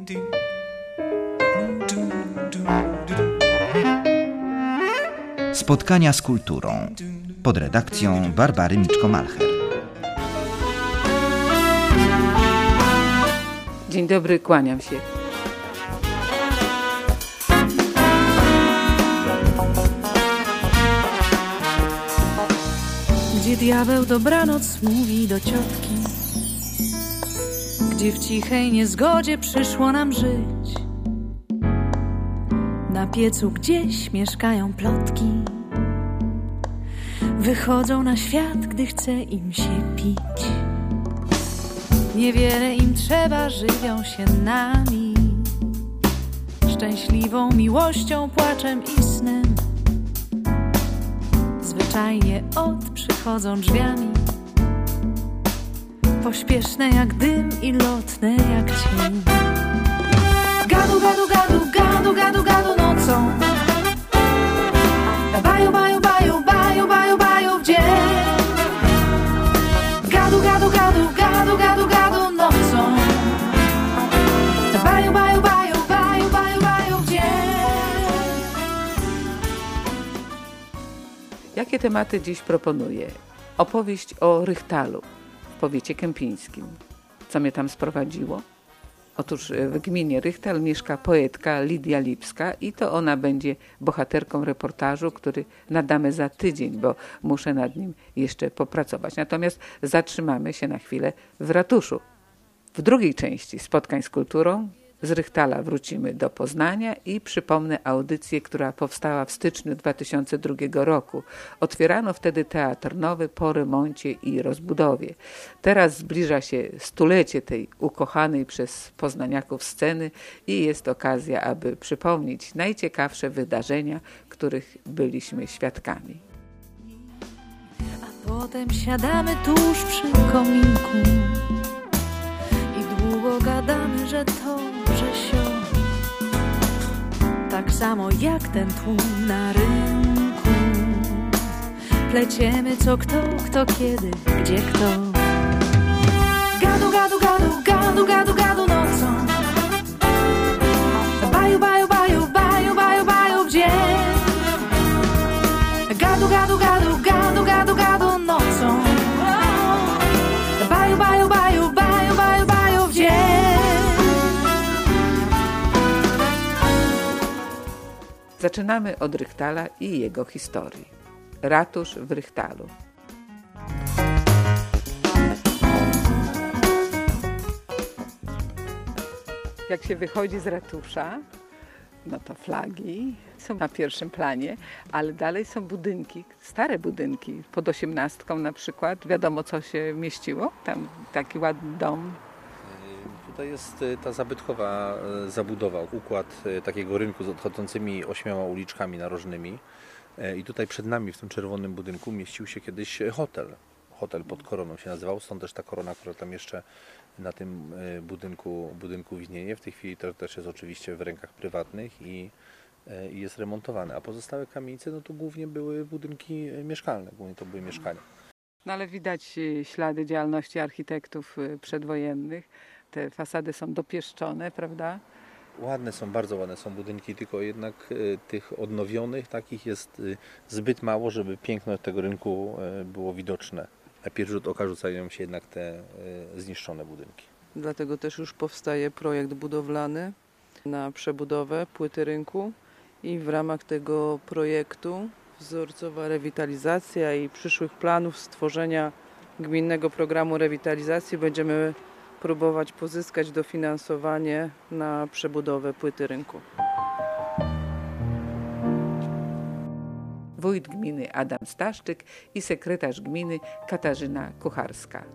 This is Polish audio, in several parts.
Spotkania z kulturą pod redakcją Barbary Miczko-Malcher. Dzień dobry, kłaniam się. Gdzie diabeł dobranoc mówi do ciotki, gdzie w cichej niezgodzie przyszło nam żyć, na piecu gdzieś mieszkają plotki, wychodzą na świat, gdy chce im się pić. Niewiele im trzeba, żywią się nami, szczęśliwą miłością, płaczem i snem. Zwyczajnie przychodzą drzwiami, pośpieszne jak dym i lotne jak cień. Gadu, gadu, gadu, gadu, gadu, gadu nocą, baju, baju, baju, baju, baju, baju w dzień. Gadu, gadu, gadu, gadu, gadu, gadu nocą, baju, baju, baju, baju, baju, baju w dzień. Jakie tematy dziś proponuję? Opowieść o Rychtalu w powiecie kępińskim. Co mnie tam sprowadziło? Otóż w gminie Rychtal mieszka poetka Lidia Lipska i to ona będzie bohaterką reportażu, który nadamy za tydzień, bo muszę nad nim jeszcze popracować. Natomiast zatrzymamy się na chwilę w ratuszu. W drugiej części spotkań z kulturą z Rychtala wrócimy do Poznania i przypomnę audycję, która powstała w styczniu 2002 roku. Otwierano wtedy Teatr Nowy po remoncie i rozbudowie. Teraz zbliża się stulecie tej ukochanej przez poznaniaków sceny i jest okazja, aby przypomnieć najciekawsze wydarzenia, których byliśmy świadkami. A potem siadamy tuż przy kominku i długo gadamy, że to, że sio. Tak samo jak ten tłum na rynku. Pleciemy co kto kiedy, gdzie kto. Gadu, gadu, gadu, gadu, gadu, gadu nocą. Baju, baju, baju, baju, baju, baju w dzień. Gadu, gadu, gadu, gadu, gadu, gadu nocą. Baju, baju, baju, baju, baju, baju w dzień. Zaczynamy od Rychtala i jego historii. Ratusz w Rychtalu. Jak się wychodzi z ratusza, no to flagi są na pierwszym planie, ale dalej są budynki, stare budynki, pod 18 na przykład. Wiadomo, co się mieściło? Tam taki ładny dom. Tutaj jest ta zabytkowa zabudowa, układ takiego rynku z odchodzącymi 8 uliczkami narożnymi. I tutaj przed nami w tym czerwonym budynku mieścił się kiedyś hotel. Hotel pod Koroną się nazywał, stąd też ta korona, która tam jeszcze na tym budynku widnieje. W tej chwili to też jest oczywiście w rękach prywatnych i jest remontowane. A pozostałe kamienice no to głównie były budynki mieszkalne, głównie to były mieszkania. No ale widać ślady działalności architektów przedwojennych. Te fasady są dopieszczone, prawda? Ładne są, bardzo ładne są budynki, tylko jednak tych odnowionych takich jest zbyt mało, żeby piękno tego rynku było widoczne. Na pierwszy rzut oka rzucają się jednak te zniszczone budynki. Dlatego też już powstaje projekt budowlany na przebudowę płyty rynku i w ramach tego projektu wzorcowa rewitalizacja i przyszłych planów stworzenia gminnego programu rewitalizacji będziemy próbować pozyskać dofinansowanie na przebudowę płyty rynku. Wójt gminy Adam Staszczyk i sekretarz gminy Katarzyna Kucharska.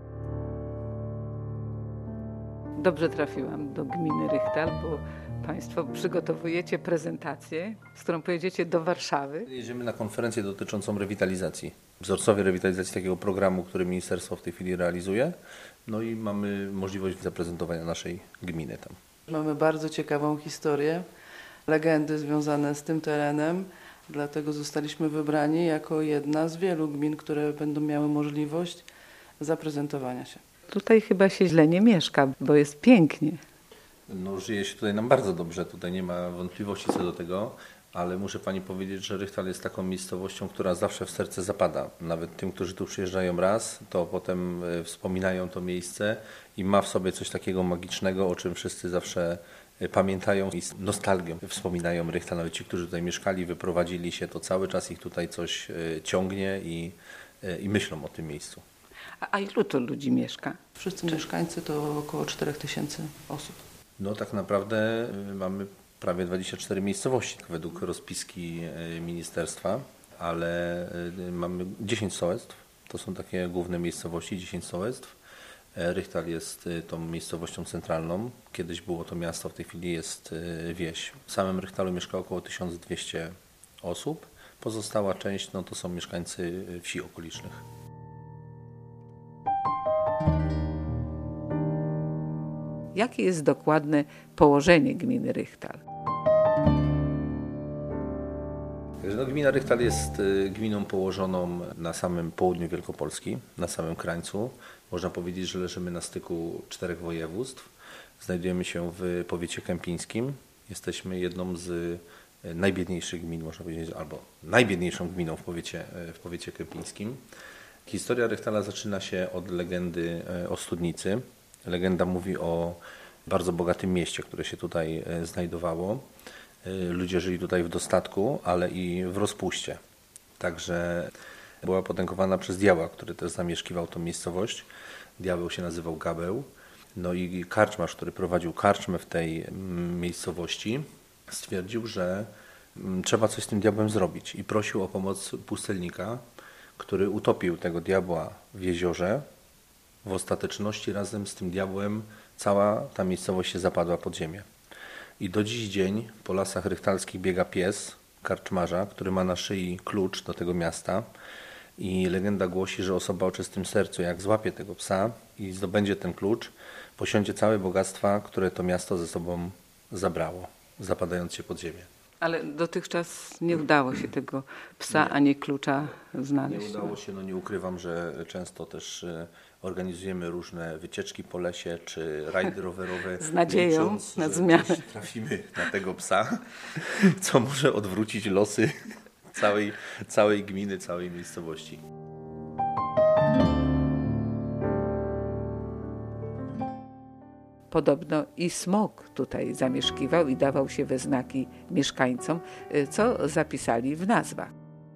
Dobrze trafiłam do gminy Rychtal, bo Państwo przygotowujecie prezentację, z którą pojedziecie do Warszawy. Jedziemy na konferencję dotyczącą rewitalizacji, wzorcowej rewitalizacji takiego programu, który ministerstwo w tej chwili realizuje. No i mamy możliwość zaprezentowania naszej gminy tam. Mamy bardzo ciekawą historię, legendy związane z tym terenem. Dlatego zostaliśmy wybrani jako jedna z wielu gmin, które będą miały możliwość zaprezentowania się. Tutaj chyba się źle nie mieszka, bo jest pięknie. No, żyje się tutaj nam bardzo dobrze, tutaj nie ma wątpliwości co do tego, ale muszę Pani powiedzieć, że Rychtal jest taką miejscowością, która zawsze w serce zapada. Nawet tym, którzy tu przyjeżdżają raz, to potem wspominają to miejsce i ma w sobie coś takiego magicznego, o czym wszyscy zawsze pamiętają i z nostalgią wspominają Rychtal. Nawet ci, którzy tutaj mieszkali, wyprowadzili się, to cały czas ich tutaj coś ciągnie i myślą o tym miejscu. A ilu tu ludzi mieszka? Wszyscy mieszkańcy to około 4000 osób. No tak naprawdę mamy prawie 24 miejscowości według rozpiski ministerstwa, ale mamy 10 sołectw, to są takie główne miejscowości, 10 sołectw. Rychtal jest tą miejscowością centralną, kiedyś było to miasto, w tej chwili jest wieś. W samym Rychtalu mieszka około 1200 osób, pozostała część to są mieszkańcy wsi okolicznych. Jakie jest dokładne położenie gminy Rychtal? Gmina Rychtal jest gminą położoną na samym południu Wielkopolski, na samym krańcu. Można powiedzieć, że leżymy na styku 4 województw. Znajdujemy się w powiecie kępińskim. Jesteśmy jedną z najbiedniejszych gmin, można powiedzieć, albo najbiedniejszą gminą w powiecie kępińskim. Historia Rychtala zaczyna się od legendy o studnicy. Legenda mówi o bardzo bogatym mieście, które się tutaj znajdowało. Ludzie żyli tutaj w dostatku, ale i w rozpuście. Także była potęgowana przez diabła, który też zamieszkiwał tą miejscowość. Diabeł się nazywał Gabeł. No i karczmarz, który prowadził karczmę w tej miejscowości, stwierdził, że trzeba coś z tym diabłem zrobić i prosił o pomoc pustelnika, który utopił tego diabła w jeziorze. W ostateczności razem z tym diabłem cała ta miejscowość się zapadła pod ziemię. I do dziś dzień po lasach rychtalskich biega pies karczmarza, który ma na szyi klucz do tego miasta i legenda głosi, że osoba o czystym sercu, jak złapie tego psa i zdobędzie ten klucz, posiądzie całe bogactwa, które to miasto ze sobą zabrało, zapadając się pod ziemię. Ale dotychczas nie udało się tego psa ani klucza znaleźć. Nie udało się, nie ukrywam, że często też organizujemy różne wycieczki po lesie czy rajdy rowerowe. Z nadzieją licząc, na że zmianę. Trafimy na tego psa, co może odwrócić losy całej gminy, całej miejscowości. Podobno i smok tutaj zamieszkiwał i dawał się we znaki mieszkańcom, co zapisali w nazwach.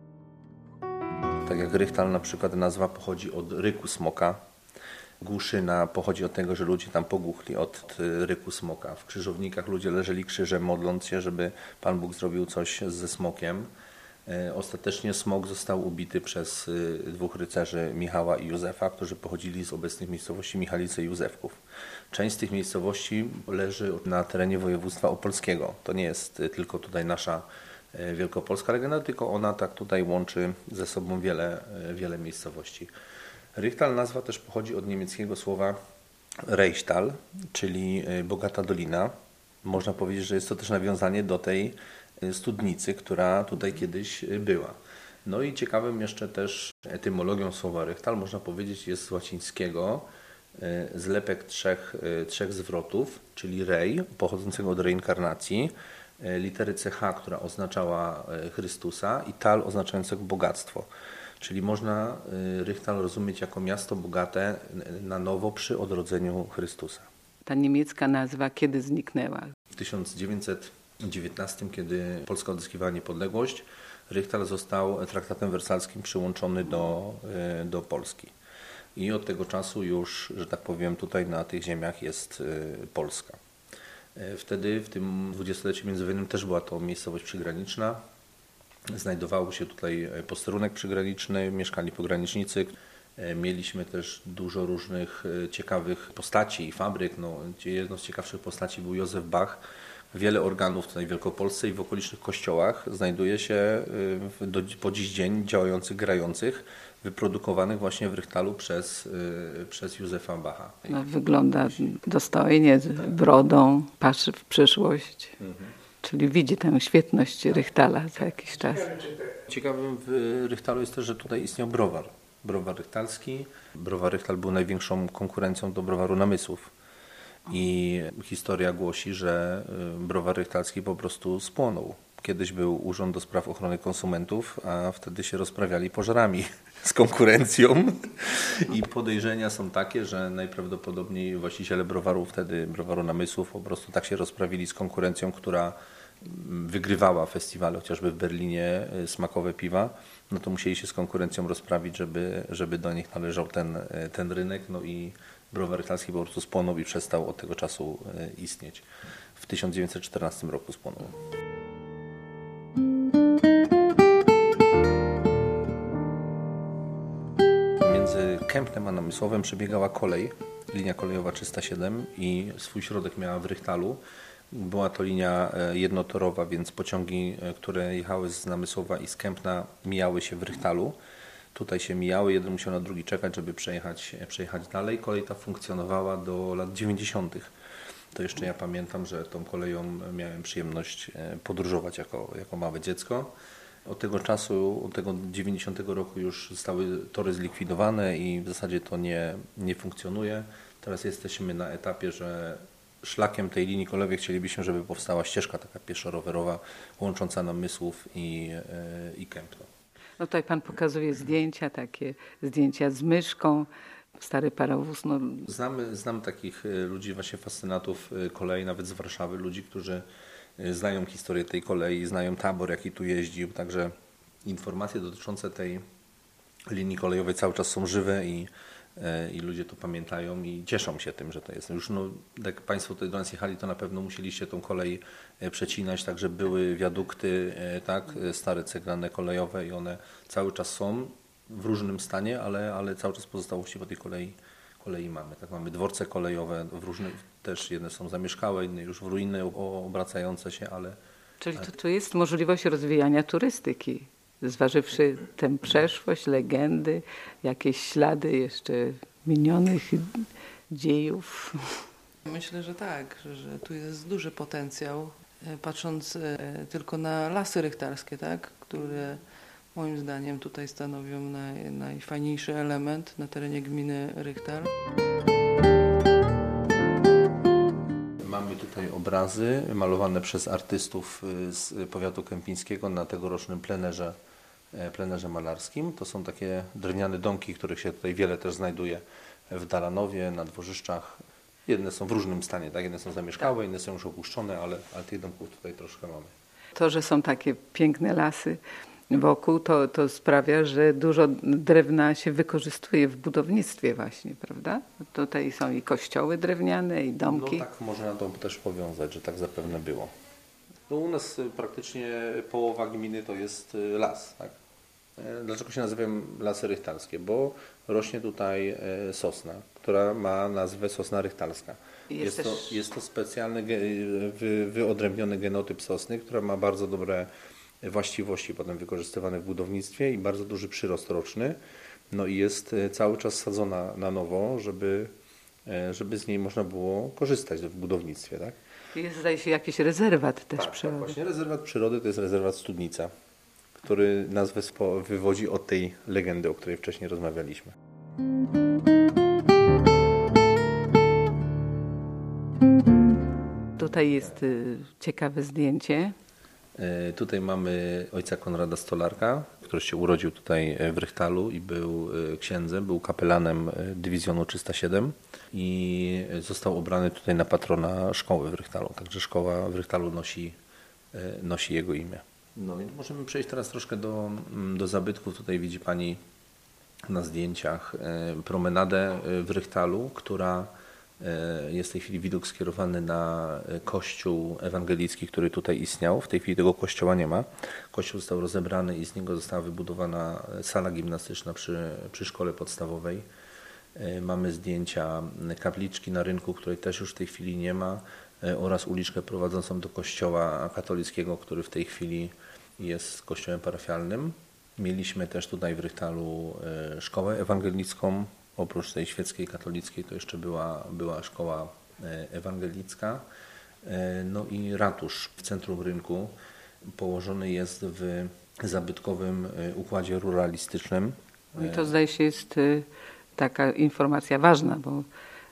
Tak jak Rychtal na przykład nazwa pochodzi od ryku smoka. Głuszyna pochodzi od tego, że ludzie tam pogłuchli od ryku smoka. W krzyżownikach ludzie leżeli krzyżem, modląc się, żeby Pan Bóg zrobił coś ze smokiem. Ostatecznie smok został ubity przez 2 rycerzy, Michała i Józefa, którzy pochodzili z obecnych miejscowości Michalice i Józefków. Część z tych miejscowości leży na terenie województwa opolskiego. To nie jest tylko tutaj nasza wielkopolska legenda, tylko ona tak tutaj łączy ze sobą wiele miejscowości. Rychtal nazwa też pochodzi od niemieckiego słowa Reichstal, czyli bogata dolina. Można powiedzieć, że jest to też nawiązanie do tej studnicy, która tutaj kiedyś była. No i ciekawym jeszcze też etymologią słowa Rychtal, można powiedzieć, jest z łacińskiego zlepek trzech zwrotów, czyli rej, pochodzącego od reinkarnacji, litery CH, która oznaczała Chrystusa i tal oznaczającego bogactwo. Czyli można Rychtal rozumieć jako miasto bogate na nowo przy odrodzeniu Chrystusa. Ta niemiecka nazwa kiedy zniknęła? W 1919, kiedy Polska odzyskiwała niepodległość, Rychtal został traktatem wersalskim przyłączony do Polski. I od tego czasu już, że tak powiem, tutaj na tych ziemiach jest Polska. Wtedy, w tym dwudziestoleciu międzywojennym też była to miejscowość przygraniczna. Znajdował się tutaj posterunek przygraniczny, mieszkali pogranicznicy. Mieliśmy też dużo różnych ciekawych postaci i fabryk. Jedną z ciekawszych postaci był Józef Bach. Wiele organów tutaj w Wielkopolsce i w okolicznych kościołach znajduje się po dziś dzień działających, grających, wyprodukowanych właśnie w Rychtalu przez Józefa Bacha. Wygląda dostojnie, z brodą, patrzy w przyszłość. Czyli widzi tę świetność Rychtala za jakiś czas. Ciekawym w Rychtalu jest też, że tutaj istniał browar. Browar rychtalski. Browar Rychtal był największą konkurencją do browaru Namysłów. I historia głosi, że browar rychtalski po prostu spłonął. Kiedyś był Urząd do Spraw Ochrony Konsumentów, a wtedy się rozprawiali pożarami z konkurencją. I podejrzenia są takie, że najprawdopodobniej właściciele browaru, wtedy browaru Namysłów, po prostu tak się rozprawili z konkurencją, która wygrywała festiwale, chociażby w Berlinie, smakowe piwa, no to musieli się z konkurencją rozprawić, żeby do nich należał ten rynek. No i browar rychtalski po prostu spłonął i przestał od tego czasu istnieć. W 1914 roku spłonął. Między Kępnem a Namysłowem przebiegała kolej, linia kolejowa 307 i swój środek miała w Rychtalu. Była to linia jednotorowa, więc pociągi, które jechały z Namysłowa i z Kępna, mijały się w Rychtalu. Tutaj się mijały, jeden musiał na drugi czekać, żeby przejechać dalej. Kolej ta funkcjonowała do lat 90. To jeszcze ja pamiętam, że tą koleją miałem przyjemność podróżować jako małe dziecko. Od tego czasu, od tego 90 roku już zostały tory zlikwidowane i w zasadzie to nie funkcjonuje. Teraz jesteśmy na etapie, że szlakiem tej linii kolejowej chcielibyśmy, żeby powstała ścieżka taka pieszo-rowerowa łącząca Namysłów i Kępno. No tutaj pan pokazuje zdjęcia, takie zdjęcia z myszką, stary parowóz. No. Znam takich ludzi, właśnie fascynatów kolei, nawet z Warszawy, ludzi, którzy znają historię tej kolei, znają tabor, jaki tu jeździł, także informacje dotyczące tej linii kolejowej cały czas są żywe i ludzie to pamiętają i cieszą się tym, że to jest. Już jak Państwo tutaj do nas jechali, to na pewno musieliście tą kolej przecinać, także były wiadukty, tak, stare ceglane kolejowe i one cały czas są w różnym stanie, ale cały czas pozostałości po tej kolei mamy. Tak, mamy dworce kolejowe, też jedne są zamieszkałe, inne już w ruiny obracające się, ale... Czyli tu jest możliwość rozwijania turystyki, zważywszy tę przeszłość, legendy, jakieś ślady jeszcze minionych dziejów. Myślę, że tak, że tu jest duży potencjał, patrząc tylko na lasy rychtalskie, tak, które moim zdaniem tutaj stanowią najfajniejszy element na terenie gminy Rychtal. Mamy tutaj obrazy malowane przez artystów z powiatu kępińskiego na tegorocznym plenerze malarskim. To są takie drewniane domki, których się tutaj wiele też znajduje w Dalanowie, na dworzyszczach. Jedne są w różnym stanie, tak? Jedne są zamieszkałe, inne są już opuszczone, ale tych domków tutaj troszkę mamy. To, że są takie piękne lasy wokół, to sprawia, że dużo drewna się wykorzystuje w budownictwie właśnie, prawda? Tutaj są i kościoły drewniane, i domki. No tak, można to też powiązać, że tak zapewne było. No u nas praktycznie połowa gminy to jest las, tak? Dlaczego się nazywają lasy rychtalskie? Bo rośnie tutaj sosna, która ma nazwę sosna rychtalska. Jest to specjalny, wyodrębniony genotyp sosny, która ma bardzo dobre właściwości potem wykorzystywane w budownictwie i bardzo duży przyrost roczny. No i jest cały czas sadzona na nowo, żeby z niej można było korzystać w budownictwie, tak? Jest, zdaje się, jakiś rezerwat też przyrody. Tak, właśnie rezerwat przyrody to jest rezerwat Studnica, który nazwę wywodzi od tej legendy, o której wcześniej rozmawialiśmy. Tutaj jest ciekawe zdjęcie. Tutaj mamy ojca Konrada Stolarka, który się urodził tutaj w Rychtalu i był księdzem, był kapelanem dywizjonu 307 i został obrany tutaj na patrona szkoły w Rychtalu. Także szkoła w Rychtalu nosi jego imię. No więc możemy przejść teraz troszkę do zabytków. Tutaj widzi Pani na zdjęciach promenadę w Rychtalu, która jest w tej chwili widok skierowany na kościół ewangelicki, który tutaj istniał. W tej chwili tego kościoła nie ma. Kościół został rozebrany i z niego została wybudowana sala gimnastyczna przy szkole podstawowej. Mamy zdjęcia kapliczki na rynku, której też już w tej chwili nie ma, oraz uliczkę prowadzącą do kościoła katolickiego, który w tej chwili jest kościołem parafialnym. Mieliśmy też tutaj w Rychtalu szkołę ewangelicką. Oprócz tej świeckiej, katolickiej to jeszcze była szkoła ewangelicka. No i ratusz w centrum rynku położony jest w zabytkowym układzie ruralistycznym. I to zdaje się jest taka informacja ważna, bo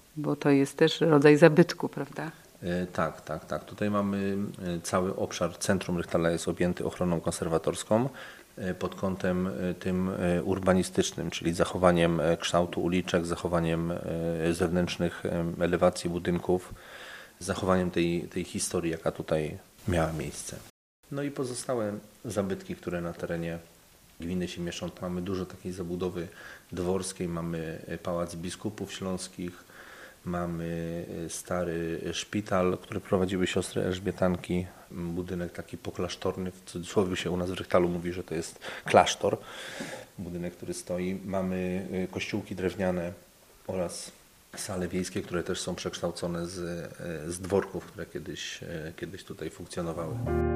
bo to jest też rodzaj zabytku, prawda? Tak. Tutaj mamy cały obszar centrum Rychtala jest objęty ochroną konserwatorską pod kątem tym urbanistycznym, czyli zachowaniem kształtu uliczek, zachowaniem zewnętrznych elewacji budynków, zachowaniem tej historii, jaka tutaj miała miejsce. No i pozostałe zabytki, które na terenie gminy się mieszczą. Mamy dużo takiej zabudowy dworskiej, mamy Pałac Biskupów Śląskich, mamy stary szpital, który prowadziły siostry Elżbietanki, budynek taki poklasztorny, w cudzysłowie się u nas w Rychtalu mówi, że to jest klasztor, budynek, który stoi. Mamy kościółki drewniane oraz sale wiejskie, które też są przekształcone z dworków, które kiedyś tutaj funkcjonowały.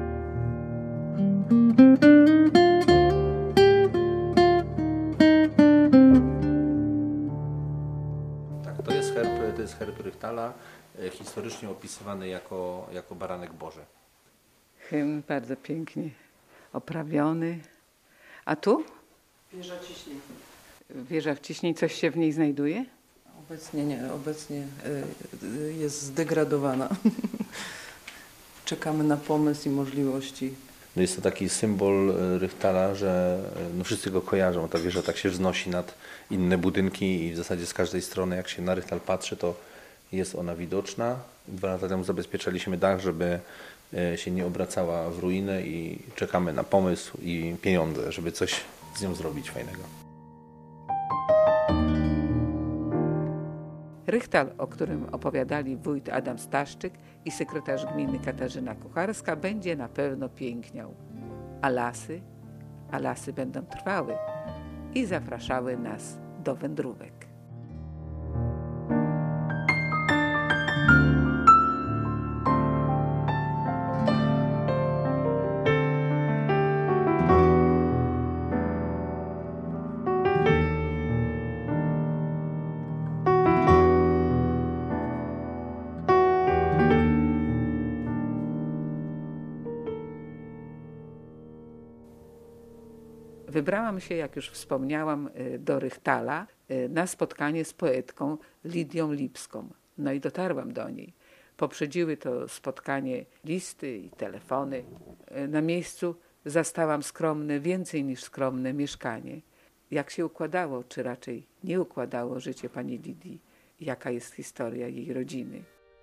To jest herb Rychtala, historycznie opisywany jako baranek Boży. Hymn bardzo pięknie oprawiony. A tu? Wieża Ciśnień. Wieża w Ciśnień, coś się w niej znajduje? Obecnie nie, obecnie jest zdegradowana. Czekamy na pomysł i możliwości. No jest to taki symbol Rychtala, że wszyscy go kojarzą. Ta wieża tak się wznosi nad inne budynki i w zasadzie z każdej strony, jak się na Rychtal patrzy, to jest ona widoczna. 2 lata temu zabezpieczaliśmy dach, żeby się nie obracała w ruinę i czekamy na pomysł i pieniądze, żeby coś z nią zrobić fajnego. Rychtal, o którym opowiadali wójt Adam Staszczyk i sekretarz gminy Katarzyna Kucharska, będzie na pewno piękniał. A lasy będą trwały i zapraszały nas do wędrówek. Wybrałam się, jak już wspomniałam, do Rychtala na spotkanie z poetką Lidią Lipską. No i dotarłam do niej. Poprzedziły to spotkanie listy i telefony. Na miejscu zastałam skromne, więcej niż skromne mieszkanie. Jak się układało, czy raczej nie układało życie pani Lidii? Jaka jest historia jej rodziny?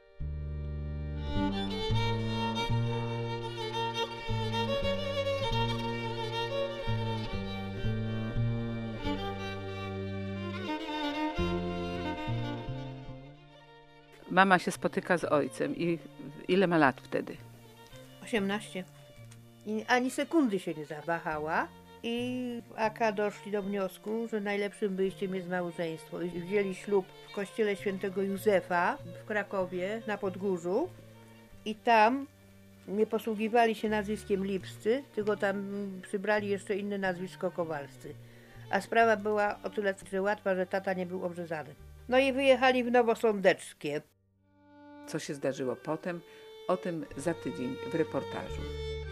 Mama się spotyka z ojcem i ile ma lat wtedy? 18. I ani sekundy się nie zawahała i aka doszli do wniosku, że najlepszym wyjściem jest małżeństwo. I wzięli ślub w kościele świętego Józefa w Krakowie na Podgórzu i tam nie posługiwali się nazwiskiem Lipscy, tylko tam przybrali jeszcze inne nazwisko Kowalscy. A sprawa była o tyle łatwa, że tata nie był obrzezany. No i wyjechali w Nowosądeckie. Co się zdarzyło potem, o tym za tydzień w reportażu.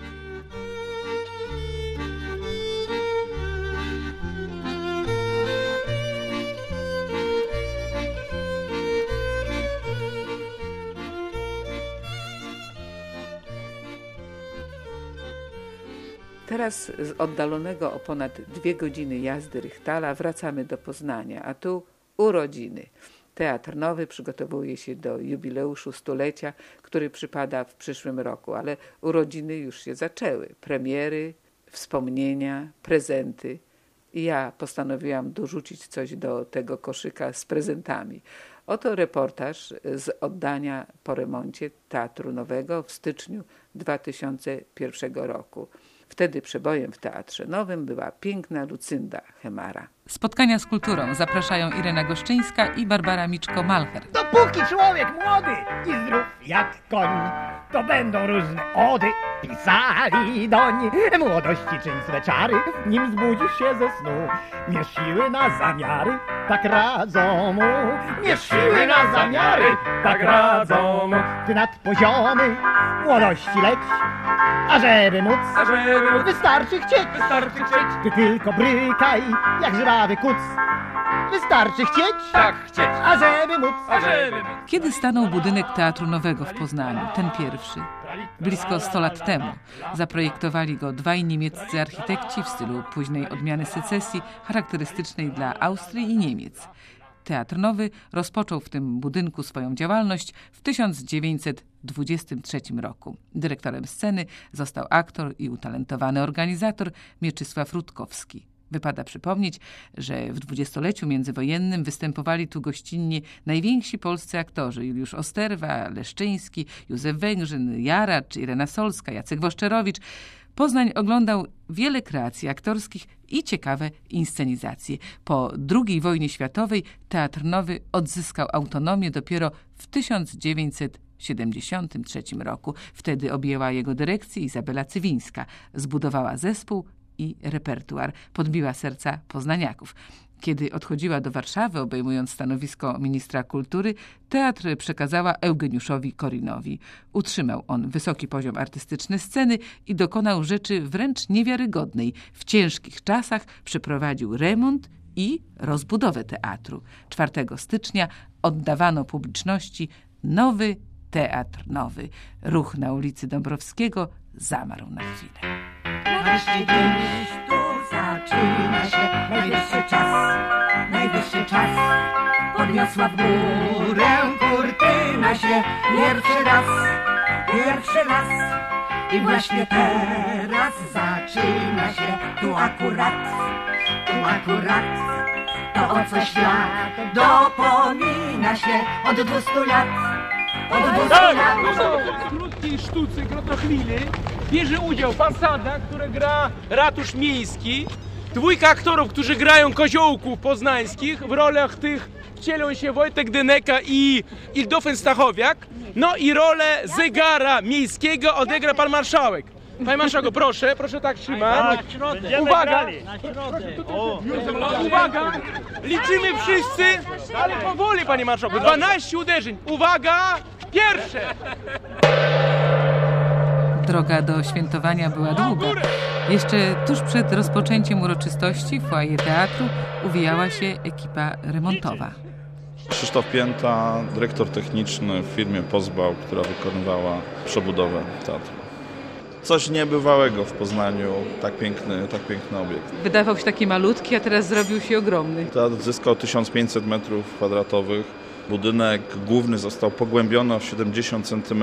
Teraz z oddalonego o ponad 2 godziny jazdy Rychtala wracamy do Poznania, a tu urodziny. Teatr Nowy przygotowuje się do jubileuszu 100-lecia, który przypada w przyszłym roku, ale urodziny już się zaczęły. Premiery, wspomnienia, prezenty. I ja postanowiłam dorzucić coś do tego koszyka z prezentami. Oto reportaż z oddania po remoncie Teatru Nowego w styczniu 2001 roku. Wtedy przebojem w Teatrze Nowym była piękna Lucynda Chemara. Spotkania z kulturą zapraszają Irena Goszczyńska i Barbara Miczko-Malcher. Dopóki człowiek młody i zdrów jak koń, to będą różne ody pisali doń. Młodości czyń swe czary, nim zbudzisz się ze snu. Mierz siły na zamiary, tak radzą mu. Mierz siły na zamiary, tak radzą mu. Ty nad poziomy młodości leć, ażeby móc, wystarczy chcieć. Ty tylko brykaj, jak żwawy kuc. Wystarczy chcieć, Tak, chcieć. ażeby móc. Kiedy stanął budynek Teatru Nowego w Poznaniu, ten pierwszy? Blisko 100 lat temu. Zaprojektowali go dwaj niemieccy architekci w stylu późnej odmiany secesji, charakterystycznej dla Austrii i Niemiec. Teatr Nowy rozpoczął w tym budynku swoją działalność w 1923 roku. Dyrektorem sceny został aktor i utalentowany organizator Mieczysław Rutkowski. Wypada przypomnieć, że w dwudziestoleciu międzywojennym występowali tu gościnnie najwięksi polscy aktorzy: Juliusz Osterwa, Leszczyński, Józef Węgrzyn, Jaracz, Irena Solska, Jacek Woszczerowicz. Poznań oglądał wiele kreacji aktorskich i ciekawe inscenizacje. Po II wojnie światowej Teatr Nowy odzyskał autonomię dopiero w 1973 roku. Wtedy objęła jego dyrekcję Izabela Cywińska. Zbudowała zespół i repertuar. Podbiła serca poznaniaków. Kiedy odchodziła do Warszawy, obejmując stanowisko ministra kultury, teatr przekazała Eugeniuszowi Korinowi. Utrzymał on wysoki poziom artystyczny sceny i dokonał rzeczy wręcz niewiarygodnej. W ciężkich czasach przeprowadził remont i rozbudowę teatru. 4 stycznia oddawano publiczności nowy Teatr Nowy. Ruch na ulicy Dąbrowskiego zamarł na chwilę. Nareszcie dziś tu zaczyna się najwyższy czas. Podniosła w górę kurtyna się pierwszy raz. I właśnie teraz zaczyna się tu akurat. To o co świat dopomina się od 200 lat. W krótkiej sztuce Krotochwili bierze udział fasada, które gra ratusz miejski. 2 aktorów, którzy grają koziołków poznańskich. W rolach tych wcielą się Wojtek Dyneka i Ildofen Stachowiak. No i rolę zegara miejskiego odegra pan marszałek. Panie marszałku, proszę tak trzymać. Uwaga! Uwaga! Liczymy wszyscy, ale powoli, panie marszałku. 12 uderzeń. Uwaga! Pierwsze! Droga do świętowania była długa. Jeszcze tuż przed rozpoczęciem uroczystości w foyer teatru uwijała się ekipa remontowa. Krzysztof Pięta, dyrektor techniczny w firmie Pozbał, która wykonywała przebudowę teatru. Coś niebywałego w Poznaniu, tak piękny obiekt. Wydawał się taki malutki, a teraz zrobił się ogromny. Teatr zyskał 1500 m2. Budynek główny został pogłębiony o 70 cm.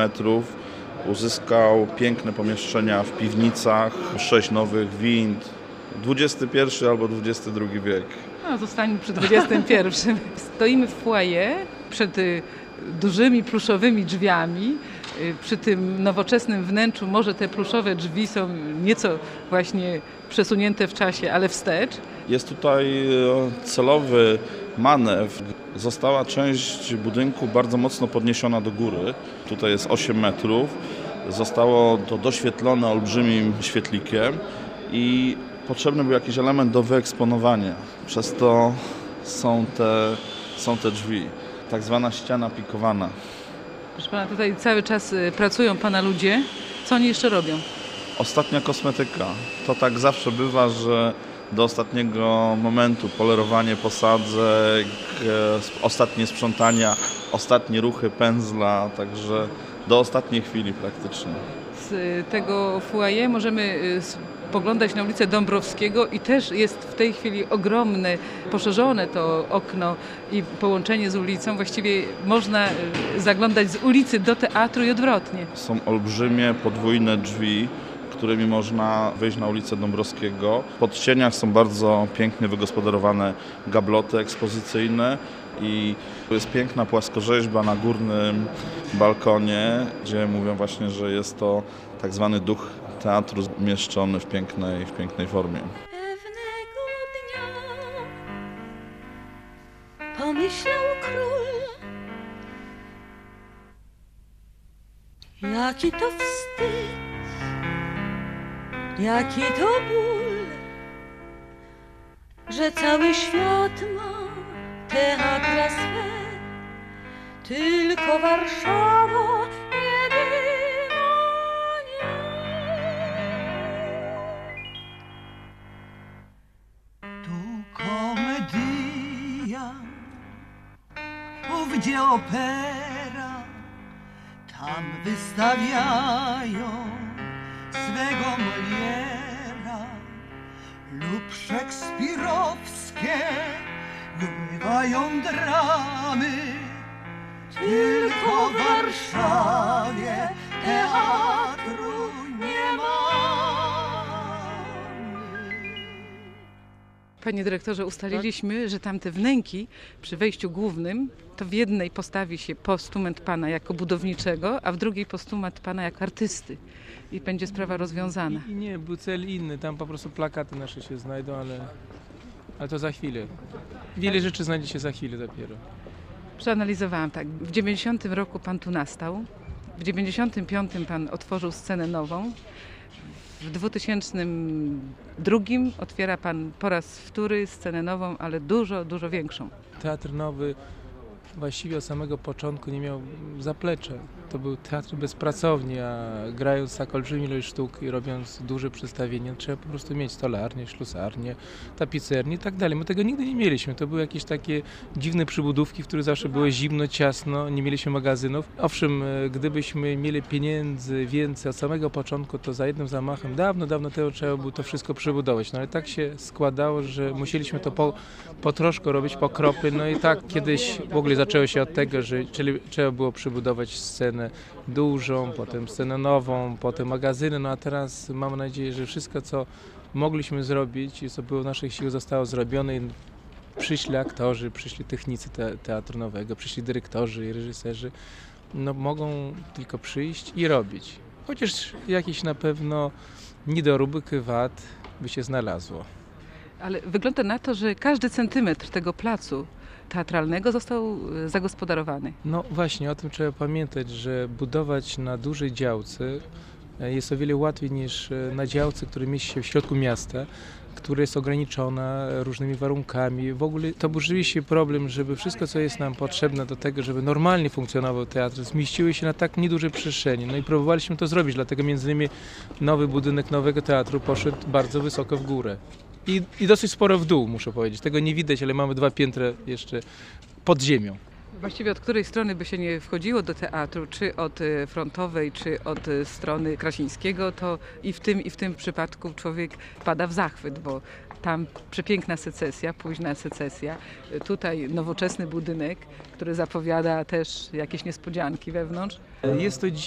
Uzyskał piękne pomieszczenia w piwnicach, 6 nowych wind. XXI albo XXI wiek. No, zostańmy przy XXI. Stoimy w foyer przed dużymi pluszowymi drzwiami. Przy tym nowoczesnym wnętrzu może te pluszowe drzwi są nieco właśnie przesunięte w czasie, ale wstecz. Jest tutaj celowy manewr. Została część budynku bardzo mocno podniesiona do góry. Tutaj jest 8 metrów. Zostało to doświetlone olbrzymim świetlikiem i potrzebny był jakiś element do wyeksponowania. Przez to są te drzwi. Tak zwana ściana pikowana. Proszę pana, tutaj cały czas pracują pana ludzie. Co oni jeszcze robią? Ostatnia kosmetyka. To tak zawsze bywa, że do ostatniego momentu polerowanie posadzek, ostatnie sprzątania, ostatnie ruchy pędzla, także do ostatniej chwili praktycznie. Z tego foyer możemy poglądać na ulicę Dąbrowskiego i też jest w tej chwili ogromne, poszerzone to okno i połączenie z ulicą. Właściwie można zaglądać z ulicy do teatru i odwrotnie. Są olbrzymie, podwójne drzwi, którymi można wejść na ulicę Dąbrowskiego. W podcieniach są bardzo pięknie wygospodarowane gabloty ekspozycyjne i jest piękna płaskorzeźba na górnym balkonie, gdzie mówią właśnie, że jest to tak zwany duch teatru umieszczony w pięknej formie. Pewnego dnia pomyślał król, jaki to wstyd, jaki to ból, że cały świat ma teatra swe, tylko Warszawa jedyna nie. Tu komedia gdzie opera, tam wystawiają swego Moliera lub szekspirowskie grywają dramy. Tylko w Warszawie teatru nie ma. Panie dyrektorze, ustaliliśmy, że tamte wnęki przy wejściu głównym to w jednej postawi się postument pana jako budowniczego, a w drugiej postument pana jako artysty. I będzie sprawa rozwiązana. I nie, był cel inny, tam po prostu plakaty nasze się znajdą, ale to za chwilę. Wiele rzeczy znajdzie się za chwilę dopiero. Przeanalizowałam tak. W 90 roku pan tu nastał, w 95 pan otworzył scenę nową, w 2002 otwiera pan po raz wtóry scenę nową, ale dużo, dużo większą. Teatr Nowy właściwie od samego początku nie miał zaplecza. To był teatr bez pracowni, a grając tak olbrzymią ilość sztuk i robiąc duże przedstawienia, trzeba po prostu mieć stolarnię, ślusarnię, tapicernię i tak dalej. My tego nigdy nie mieliśmy. To były jakieś takie dziwne przybudówki, w których zawsze było zimno, ciasno, nie mieliśmy magazynów. Owszem, gdybyśmy mieli pieniędzy więcej od samego początku, to za jednym zamachem dawno temu trzeba było to wszystko przebudować. No ale tak się składało, że musieliśmy to po troszkę robić, po kropy. No i tak kiedyś w ogóle zaczęło się od tego, że trzeba było przebudować scenę dużą, potem scenę nową, potem magazyny, no a teraz mam nadzieję, że wszystko, co mogliśmy zrobić i co było w naszych siłach, zostało zrobione i przyszli aktorzy, przyszli technicy Teatru Nowego, przyszli dyrektorzy i reżyserzy, no mogą tylko przyjść i robić. Chociaż jakieś na pewno niedoróbek, wad by się znalazło. Ale wygląda na to, że każdy centymetr tego placu teatralnego został zagospodarowany. No właśnie, o tym trzeba pamiętać, że budować na dużej działce jest o wiele łatwiej niż na działce, która mieści się w środku miasta, która jest ograniczona różnymi warunkami. W ogóle to był rzeczywiście problem, żeby wszystko, co jest nam potrzebne do tego, żeby normalnie funkcjonował teatr, zmieściły się na tak niedużej przestrzeni. No i próbowaliśmy to zrobić, dlatego między innymi nowy budynek Nowego Teatru poszedł bardzo wysoko w górę. I dosyć sporo w dół, muszę powiedzieć. Tego nie widać, ale mamy 2 piętra jeszcze pod ziemią. Właściwie od której strony by się nie wchodziło do teatru, czy od frontowej, czy od strony Krasińskiego, to i w tym przypadku człowiek pada w zachwyt, bo tam przepiękna secesja, późna secesja, tutaj nowoczesny budynek, który zapowiada też jakieś niespodzianki wewnątrz. Jest to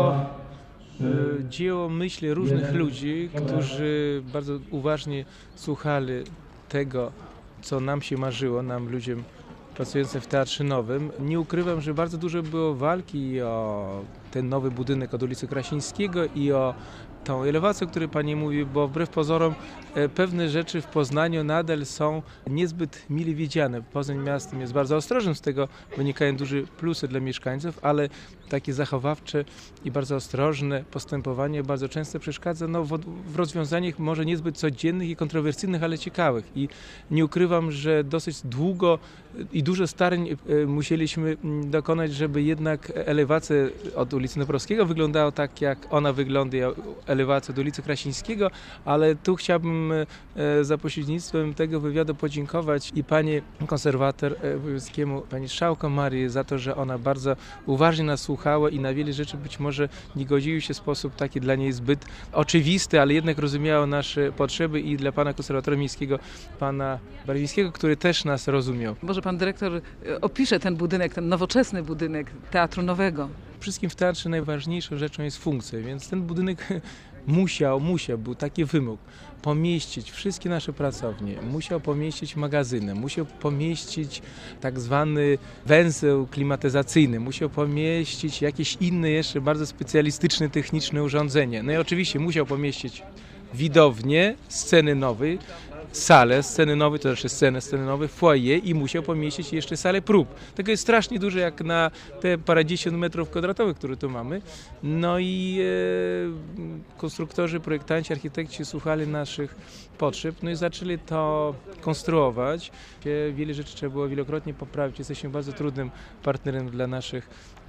dzieło myśli różnych ludzi, którzy bardzo uważnie słuchali tego, co nam się marzyło, nam ludziom pracującym w Teatrze Nowym. Nie ukrywam, że bardzo dużo było walki o ten nowy budynek od ulicy Krasińskiego i o tą elewację, o której Pani mówi, bo wbrew pozorom pewne rzeczy w Poznaniu nadal są niezbyt mile widziane. Poznań miastem jest bardzo ostrożnym, z tego wynikają duże plusy dla mieszkańców, ale takie zachowawcze i bardzo ostrożne postępowanie bardzo często przeszkadza w rozwiązaniach może niezbyt codziennych i kontrowersyjnych, ale ciekawych. I nie ukrywam, że dosyć długo i dużo starań musieliśmy dokonać, żeby jednak elewacja od ulicy Dąbrowskiego wyglądała tak, jak ona wygląda, elewacja do ulicy Krasińskiego, ale tu chciałbym za pośrednictwem tego wywiadu podziękować i pani konserwator wojewódzkiemu, pani Szałko Marii, za to, że ona bardzo uważnie nas słuchała i na wiele rzeczy być może nie godziły się w sposób taki dla niej zbyt oczywisty, ale jednak rozumiała nasze potrzeby i dla pana konserwatora miejskiego, pana Barwińskiego, który też nas rozumiał. Może pan dyrektor opisze ten budynek, ten nowoczesny budynek Teatru Nowego. Wszystkim w teatrze najważniejszą rzeczą jest funkcja, więc ten budynek musiał, był taki wymóg, pomieścić wszystkie nasze pracownie, musiał pomieścić magazyny, musiał pomieścić tak zwany węzeł klimatyzacyjny, musiał pomieścić jakieś inne jeszcze bardzo specjalistyczne, techniczne urządzenie. No i oczywiście musiał pomieścić widownię, sceny nowej, salę sceny nowej, to znaczy sceny nowej, foyer i musiał pomieścić jeszcze salę prób. Tego jest strasznie dużo jak na te parędziesiąt metrów kwadratowych, które tu mamy. No i konstruktorzy, projektanci, architekci słuchali naszych potrzeb, no i zaczęli to konstruować. Wiele rzeczy trzeba było wielokrotnie poprawić. Jesteśmy bardzo trudnym partnerem dla naszych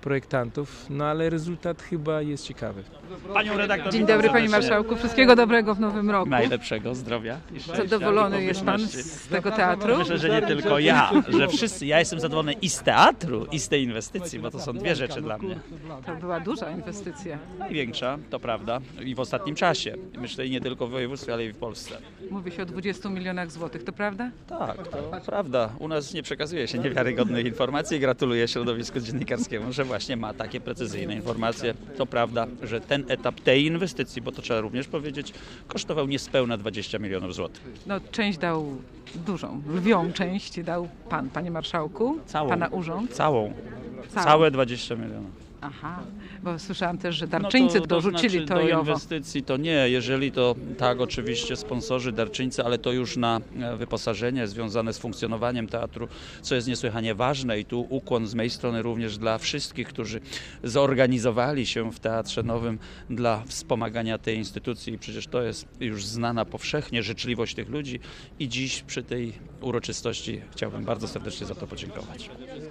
projektantów, no ale rezultat chyba jest ciekawy. Panią redaktor, Dzień dobry Panie Marszałku, wszystkiego dobrego w nowym roku. Najlepszego zdrowia. Zadowolony jest Pan z tego teatru? Myślę, że nie tylko ja, że wszyscy. Ja jestem zadowolony i z teatru, i z tej inwestycji, bo to są dwie rzeczy dla mnie. To była duża inwestycja. Największa, to prawda, i w ostatnim czasie. Myślę, i nie tylko w województwie, ale i w Polsce. Mówi się o 20 milionach złotych, to prawda? Tak, to prawda. U nas nie przekazuje się niewiarygodnych informacji i gratuluję środowisku dziennikarskiemu, że właśnie ma takie precyzyjne informacje. To prawda, że ten etap tej inwestycji, bo to trzeba również powiedzieć, kosztował niespełna 20 milionów złotych. No, część dał dużą, lwią część dał Pan, Panie Marszałku, Pana urząd. Całą. Całe 20 milionów. Aha, bo słyszałam też, że darczyńcy dorzucili znaczy, to do i owo. inwestycji to nie, jeżeli to tak oczywiście sponsorzy, darczyńcy, ale to już na wyposażenie związane z funkcjonowaniem teatru, co jest niesłychanie ważne i tu ukłon z mojej strony również dla wszystkich, którzy zorganizowali się w Teatrze Nowym dla wspomagania tej instytucji i przecież to jest już znana powszechnie życzliwość tych ludzi i dziś przy tej uroczystości chciałbym bardzo serdecznie za to podziękować.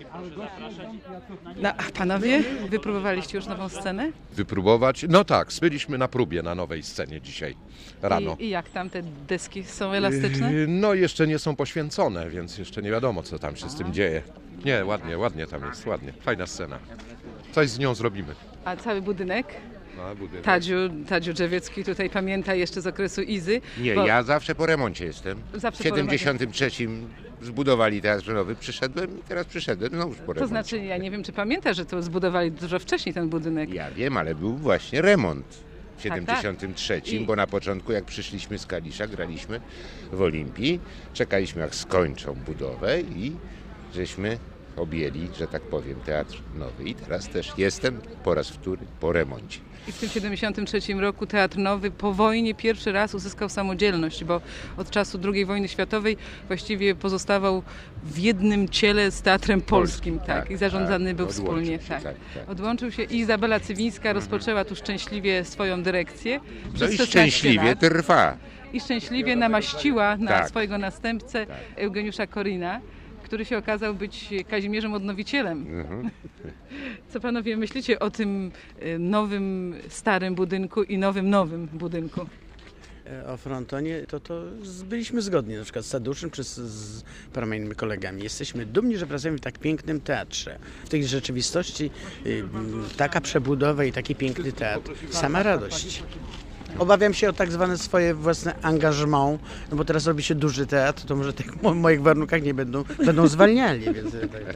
No, a Panowie, wypróbowaliście już nową scenę? Wypróbować? No tak, byliśmy na próbie na nowej scenie dzisiaj rano. I jak tam te deski są elastyczne? No jeszcze nie są poświęcone, więc jeszcze nie wiadomo, co tam się z tym dzieje. Nie, ładnie tam jest, ładnie. Fajna scena. Coś z nią zrobimy. A cały budynek? No, budynek. Tadziu Drzewiecki tutaj pamięta jeszcze z okresu Izy. Nie, ja zawsze po remoncie jestem. Zawsze w 73 zbudowali Teatr Nowy, przyszedłem i teraz przyszedłem znowu po remoncie. To znaczy, ja nie wiem, czy pamiętasz, że to zbudowali dużo wcześniej ten budynek. Ja wiem, ale był właśnie remont w 73, tak. bo na początku jak przyszliśmy z Kalisza, graliśmy w Olimpii, czekaliśmy jak skończą budowę i żeśmy objęli, że tak powiem, Teatr Nowy. I teraz też jestem po raz wtóry po remoncie. I w tym 73 roku Teatr Nowy po wojnie pierwszy raz uzyskał samodzielność, bo od czasu II wojny światowej właściwie pozostawał w jednym ciele z Teatrem Polskim. Tak, i zarządzany był wspólnie. Tak. Odłączył się i Izabela Cywińska rozpoczęła tu szczęśliwie swoją dyrekcję. No i szczęśliwie trwa. I szczęśliwie namaściła na swojego następcę Eugeniusza Korina, który się okazał być Kazimierzem Odnowicielem. Co Panowie myślicie o tym nowym, starym budynku i nowym budynku? O frontonie to byliśmy zgodni, na przykład z Taduszem czy z paroma innymi kolegami. Jesteśmy dumni, że pracujemy w tak pięknym teatrze. W tej rzeczywistości taka przebudowa i taki piękny teatr, sama radość. Obawiam się o tak zwane swoje własne engagement, no bo teraz robi się duży teatr, to może w moich warunkach nie będą zwalniali. Więc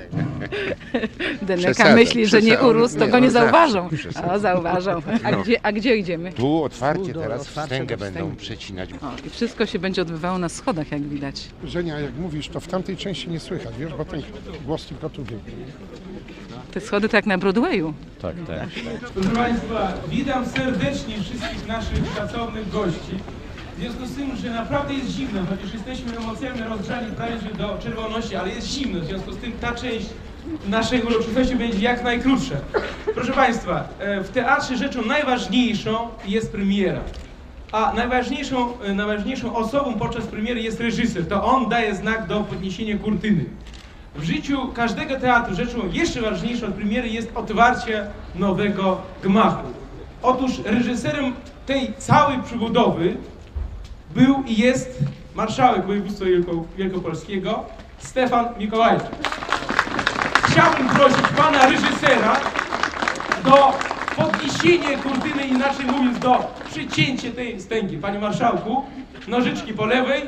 Deneka myśli, że nie urósł, to go nie zauważą. O, zauważą. A gdzie idziemy? Tu otwarcie teraz wstęgę będą przecinać. I wszystko się będzie odbywało na schodach, jak widać. Żenia, jak mówisz, to w tamtej części nie słychać, wiesz, bo ten głos tylko tu był. Te schody tak na Broadwayu. Tak. Proszę Państwa, witam serdecznie wszystkich naszych szacownych gości. W związku z tym, że naprawdę jest zimno, chociaż jesteśmy emocjami rozgrzani prawie że do czerwoności, ale jest zimno, w związku z tym ta część naszej uroczystości będzie jak najkrótsza. Proszę Państwa, w teatrze rzeczą najważniejszą jest premiera. A najważniejszą osobą podczas premiery jest reżyser. To on daje znak do podniesienia kurtyny. W życiu każdego teatru rzeczą jeszcze ważniejszą od premiery jest otwarcie nowego gmachu. Otóż reżyserem tej całej przebudowy był i jest marszałek województwa wielkopolskiego Stefan Mikołajczak. Chciałbym prosić pana reżysera do podniesienia kurtyny, inaczej mówiąc do przycięcia tej wstęgi. Panie marszałku, nożyczki po lewej.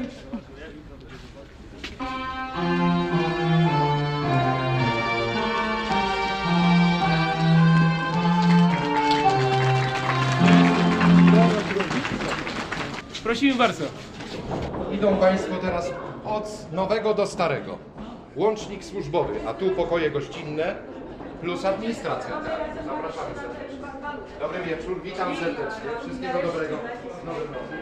Prosimy bardzo. Idą Państwo teraz od nowego do starego. Łącznik służbowy, a tu pokoje gościnne plus administracja. Zapraszamy serdecznie. Dobry wieczór, witam serdecznie. Wszystkiego dobrego. Nowym rokiem.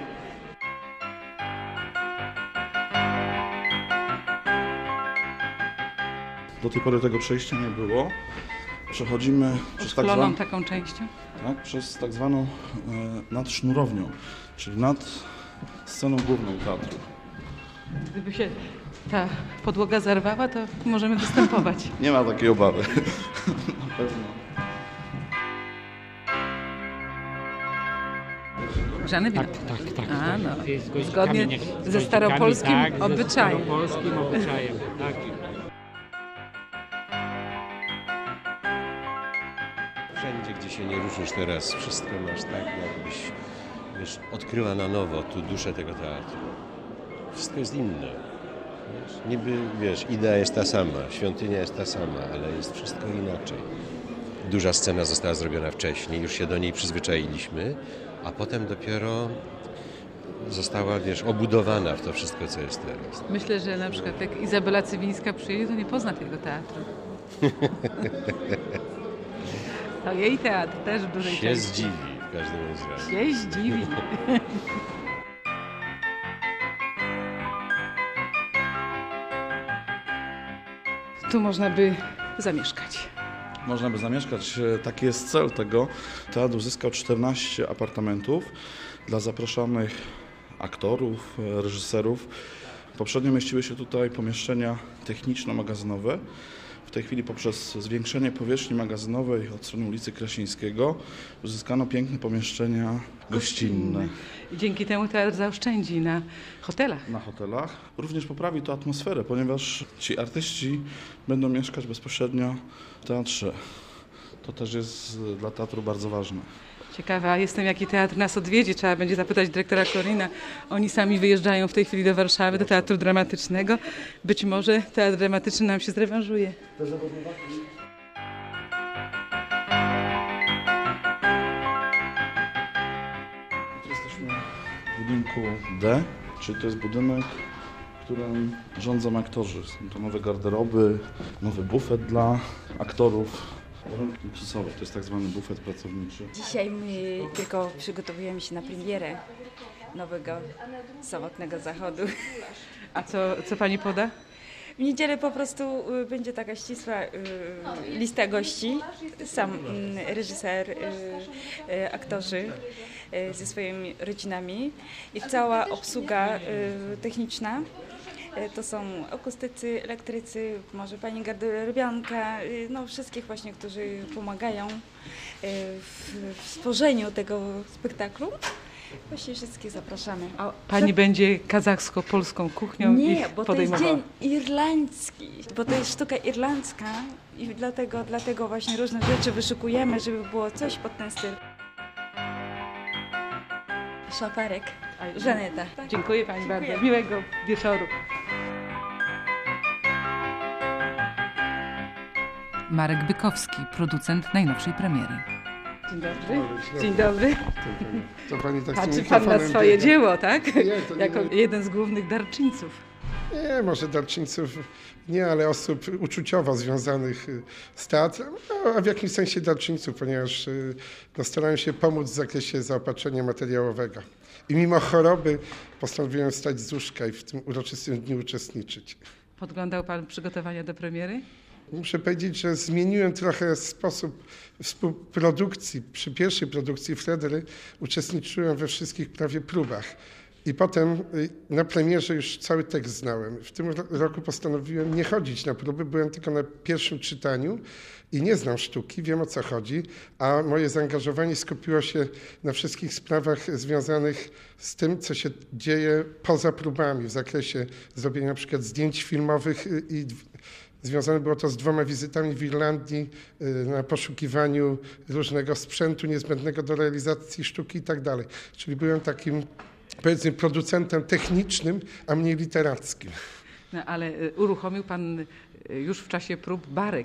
Do tej pory tego przejścia nie było. Przechodzimy przez taką częścią? Tak, przez tak zwaną nadsznurownią, czyli nad sceną główną teatru. Gdyby się ta podłoga zerwała, to możemy występować. Nie ma takiej obawy. Na pewno. Grzane wino. Tak. A, no. Z goździkami, Zgodnie nie, z ze staropolskim goździkami, tak, obyczajem. Ze staropolskim obyczajem, tak. Wszędzie, gdzie się nie ruszysz teraz, wszystko masz tak, jakbyś, wiesz, odkryła na nowo tu duszę tego teatru. Wszystko jest inne. Wiesz, niby, wiesz, idea jest ta sama, świątynia jest ta sama, ale jest wszystko inaczej. Duża scena została zrobiona wcześniej, już się do niej przyzwyczailiśmy, a potem dopiero została, wiesz, obudowana w to wszystko, co jest teraz. Myślę, że na przykład jak Izabela Cywińska przyjedzie, to nie pozna tego teatru. To jej teatr też w dużej się części. zdziwi w każdym razie. Się zdziwi. Tu można by zamieszkać. Można by zamieszkać. Taki jest cel tego. Teatr uzyskał 14 apartamentów dla zapraszanych aktorów, reżyserów. Poprzednio mieściły się tutaj pomieszczenia techniczno-magazynowe. W tej chwili poprzez zwiększenie powierzchni magazynowej od strony ulicy Krasińskiego uzyskano piękne pomieszczenia gościnne. I dzięki temu teatr zaoszczędzi na hotelach. Na hotelach. Również poprawi to atmosferę, ponieważ ci artyści będą mieszkać bezpośrednio w teatrze. To też jest dla teatru bardzo ważne. Ciekawa jestem, jaki teatr nas odwiedzi. Trzeba będzie zapytać dyrektora Korina. Oni sami wyjeżdżają w tej chwili do Warszawy, do Teatru Dramatycznego. Być może Teatr Dramatyczny nam się zrewanżuje. Jesteśmy w budynku D, czyli to jest budynek, w którym rządzą aktorzy. Są to nowe garderoby, nowy bufet dla aktorów. Warunki luksusowe, to jest tak zwany bufet pracowniczy. Dzisiaj my tylko przygotowujemy się na premierę nowego Samotnego Zachodu. A co pani poda? W niedzielę po prostu będzie taka ścisła lista gości, sam reżyser, aktorzy ze swoimi rodzinami i cała obsługa techniczna. To są akustycy, elektrycy, może pani garderobianka, no wszystkich właśnie, którzy pomagają w stworzeniu tego spektaklu. Właśnie wszystkich zapraszamy. A pani będzie kazachsko-polską kuchnią Nie, bo to jest dzień irlandzki, bo to jest sztuka irlandzka i dlatego właśnie różne rzeczy wyszukujemy, żeby było coś pod ten styl. Szlaparek, Żaneta. Dziękuję pani bardzo. Miłego wieczoru. Marek Bykowski, producent najnowszej premiery. Dzień dobry. Dzień dobry. To pani tak Patrzy pan na swoje dzieło, tak? Nie, jako jeden z głównych darczyńców. Nie, może darczyńców nie, ale osób uczuciowo związanych z teatrem, a w jakimś sensie darczyńców, ponieważ starałem się pomóc w zakresie zaopatrzenia materiałowego. I mimo choroby postanowiłem wstać z łóżka i w tym uroczystym dniu uczestniczyć. Podglądał pan przygotowania do premiery? Muszę powiedzieć, że zmieniłem trochę sposób współprodukcji. Przy pierwszej produkcji Fredery uczestniczyłem we wszystkich prawie próbach. I potem na premierze już cały tekst znałem. W tym roku postanowiłem nie chodzić na próby, byłem tylko na pierwszym czytaniu i nie znam sztuki, wiem o co chodzi, a moje zaangażowanie skupiło się na wszystkich sprawach związanych z tym, co się dzieje poza próbami, w zakresie zrobienia na przykład zdjęć filmowych i związane było to z 2 wizytami w Irlandii na poszukiwaniu różnego sprzętu niezbędnego do realizacji sztuki i tak dalej. Czyli byłem takim, powiedzmy, producentem technicznym, a mniej literackim. No, ale uruchomił pan już w czasie prób barek,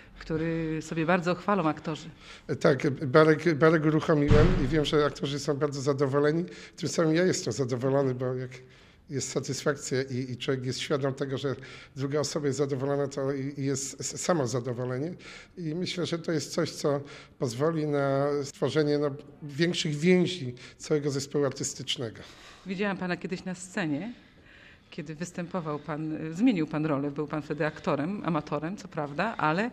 który sobie bardzo chwalą aktorzy. Tak, barek uruchomiłem i wiem, że aktorzy są bardzo zadowoleni. Tym samym ja jestem zadowolony, bo jak jest satysfakcja i człowiek jest świadom tego, że druga osoba jest zadowolona, to jest samo zadowolenie. I myślę, że to jest coś, co pozwoli na stworzenie większych więzi całego zespołu artystycznego. Widziałam pana kiedyś na scenie, kiedy występował pan, zmienił pan rolę, był pan wtedy aktorem, amatorem, co prawda, ale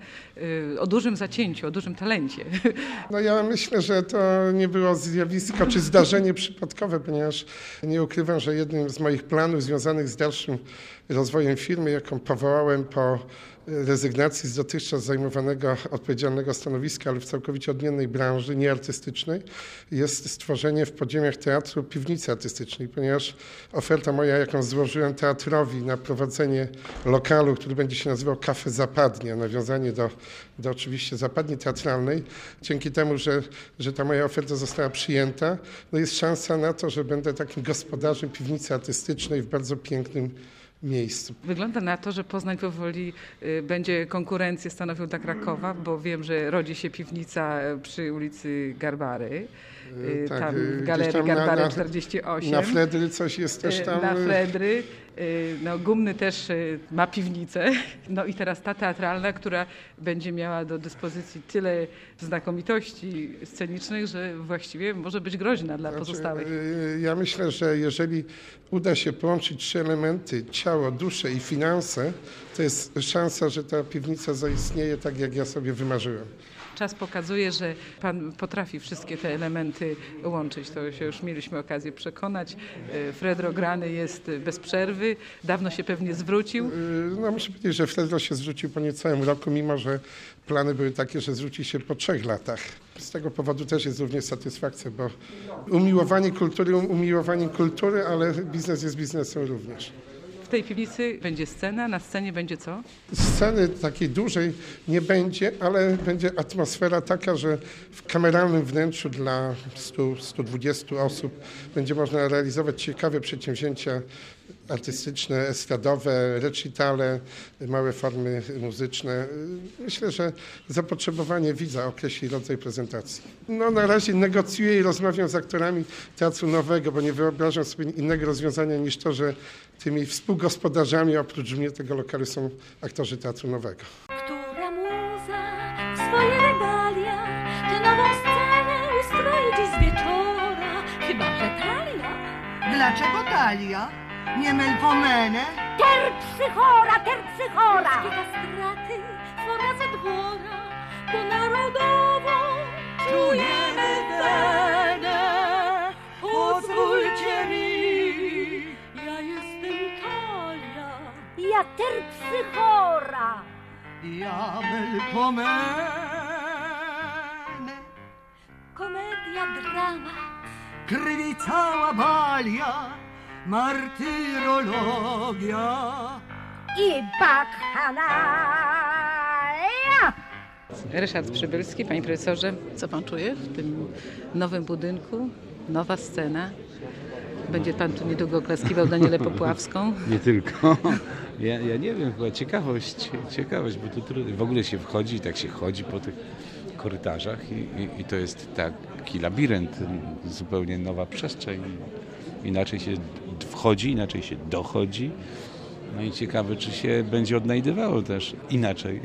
o dużym zacięciu, o dużym talencie. No ja myślę, że to nie było zjawisko czy zdarzenie przypadkowe, ponieważ nie ukrywam, że jednym z moich planów związanych z dalszym rozwojem firmy, jaką powołałem po rezygnacji z dotychczas zajmowanego odpowiedzialnego stanowiska, ale w całkowicie odmiennej branży, nieartystycznej, jest stworzenie w podziemiach teatru piwnicy artystycznej, ponieważ oferta moja, jaką złożyłem teatrowi na prowadzenie lokalu, który będzie się nazywał Cafe Zapadnia, nawiązanie do oczywiście zapadni teatralnej, dzięki temu, że ta moja oferta została przyjęta, no jest szansa na to, że będę takim gospodarzem piwnicy artystycznej w bardzo pięknym miejscu. Wygląda na to, że Poznań powoli będzie konkurencję stanowił dla Krakowa, bo wiem, że rodzi się piwnica przy ulicy Garbary. Tam w Galerii Garbary 48. Na Fledry coś jest też tam. Na Fledry. No, Gumny też ma piwnicę. No i teraz ta teatralna, która będzie miała do dyspozycji tyle znakomitości scenicznych, że właściwie może być groźna dla pozostałych. Ja myślę, że jeżeli uda się połączyć 3 elementy, ciało, duszę i finanse, to jest szansa, że ta piwnica zaistnieje tak, jak ja sobie wymarzyłem. Czas pokazuje, że pan potrafi wszystkie te elementy łączyć. To się już mieliśmy okazję przekonać. Fredro grany jest bez przerwy. Dawno się pewnie zwrócił. No muszę powiedzieć, że Fredro się zwrócił po niecałym roku, mimo że plany były takie, że zwróci się po 3 latach. Z tego powodu też jest również satysfakcja, bo umiłowanie kultury, ale biznes jest biznesem również. W tej piwnicy będzie scena, na scenie będzie co? Sceny takiej dużej nie będzie, ale będzie atmosfera taka, że w kameralnym wnętrzu dla 100-120 osób będzie można realizować ciekawe przedsięwzięcia artystyczne, estradowe, recitale, małe formy muzyczne. Myślę, że zapotrzebowanie widza określi rodzaj prezentacji. No na razie negocjuję i rozmawiam z aktorami Teatru Nowego, bo nie wyobrażam sobie innego rozwiązania niż to, że tymi współgospodarzami oprócz mnie tego lokalu są aktorzy Teatru Nowego. Która muza w swoje regalia tę nową scenę ustroi dziś z wieczora? Chyba że Talia. Dlaczego Talia? Nie Melpomene? Terpsychora! Rozbiega straty dwora ze dwora, bo narodową czujemy wenę. Pozwólcie mi, ja jestem Talia. Ja terpsychora. Ja Melpomene. Komedia, dramat. Krwi cała balia. Martyrologia i bakchanalia. Ryszard Przybylski, panie profesorze, co pan czuje w tym nowym budynku? Nowa scena. Będzie pan tu niedługo oklaskiwał Danielę Popławską? Nie tylko. Ja nie wiem, chyba ciekawość, bo tu w ogóle się wchodzi i tak się chodzi po tych korytarzach i to jest taki labirynt, zupełnie nowa przestrzeń. Inaczej się wchodzi, inaczej się dochodzi. No i ciekawe, czy się będzie odnajdywało też inaczej.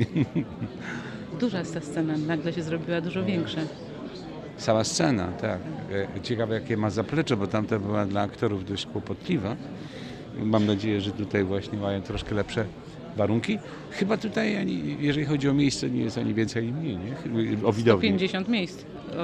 Duża jest ta scena, nagle się zrobiła dużo większa. Cała scena, tak. Ciekawe, jakie ma zaplecze, bo tamta była dla aktorów dość kłopotliwa. Mam nadzieję, że tutaj właśnie mają troszkę lepsze warunki. Chyba tutaj, jeżeli chodzi o miejsce, nie jest ani więcej, ani mniej, nie? O widowni. 150 miejsc.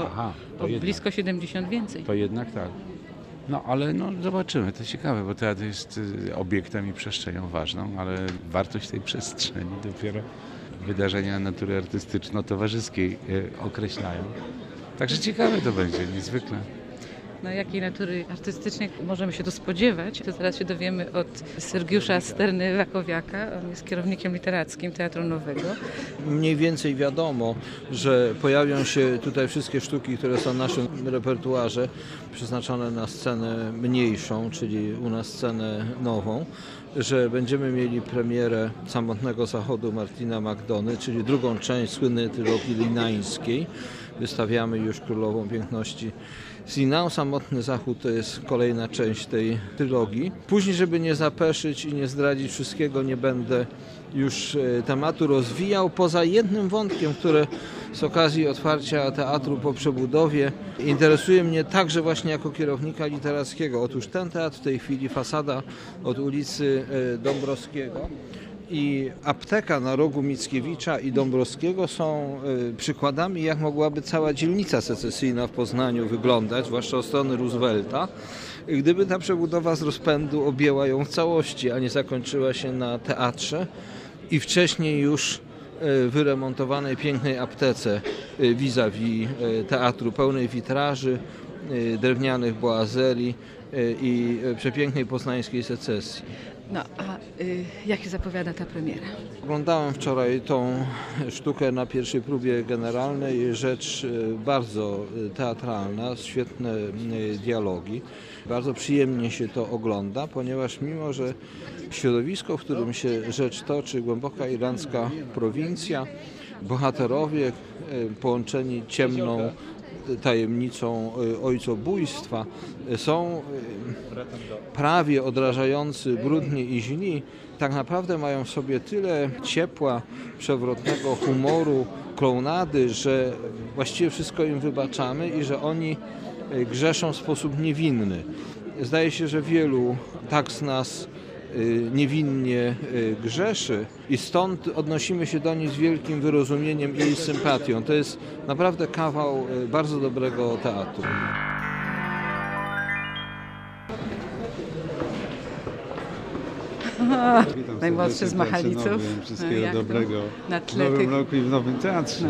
O blisko 70 więcej. To jednak tak. No ale zobaczymy, to ciekawe, bo teatr jest obiektem i przestrzenią ważną, ale wartość tej przestrzeni dopiero wydarzenia natury artystyczno-towarzyskiej określają. Także ciekawe to będzie, niezwykle. No jakiej natury artystycznej możemy się tu spodziewać? To zaraz się dowiemy od Sergiusza Sterny-Wakowiaka. On jest kierownikiem literackim Teatru Nowego. Mniej więcej wiadomo, że pojawią się tutaj wszystkie sztuki, które są w naszym repertuarze, przeznaczone na scenę mniejszą, czyli u nas scenę nową, że będziemy mieli premierę Samotnego Zachodu Martina Magdony, czyli drugą część słynnej trylogii linańskiej. Wystawiamy już Królową Piękności Zinę. Samotny Zachód to jest kolejna część tej trylogii. Później, żeby nie zapeszyć i nie zdradzić wszystkiego, nie będę już tematu rozwijał, poza jednym wątkiem, który z okazji otwarcia teatru po przebudowie interesuje mnie także właśnie jako kierownika literackiego. Otóż ten teatr w tej chwili, fasada od ulicy Dąbrowskiego i apteka na rogu Mickiewicza i Dąbrowskiego są przykładami, jak mogłaby cała dzielnica secesyjna w Poznaniu wyglądać, zwłaszcza od strony Roosevelta, gdyby ta przebudowa z rozpędu objęła ją w całości, a nie zakończyła się na teatrze. i wcześniej już wyremontowanej pięknej aptece vis-a-vis teatru, pełnej witraży, drewnianych boazerii i przepięknej poznańskiej secesji. No, a jak się zapowiada ta premiera? Oglądałem wczoraj tą sztukę na pierwszej próbie generalnej. Rzecz bardzo teatralna, świetne dialogi. Bardzo przyjemnie się to ogląda, ponieważ mimo, że środowisko, w którym się rzecz toczy, głęboka irlandzka prowincja, bohaterowie połączeni ciemną tajemnicą ojcobójstwa są prawie odrażający, brudni i źli, tak naprawdę mają w sobie tyle ciepła, przewrotnego humoru, klounady, że właściwie wszystko im wybaczamy i że oni grzeszą w sposób niewinny. Zdaje się, że wielu tak z nas niewinnie grzeszy i stąd odnosimy się do nich z wielkim wyrozumieniem i sympatią. To jest naprawdę kawał bardzo dobrego teatru. Najmłodszy z Machaliców. Wszystkiego dobrego na w tle nowym tych... roku i w nowym teatrze.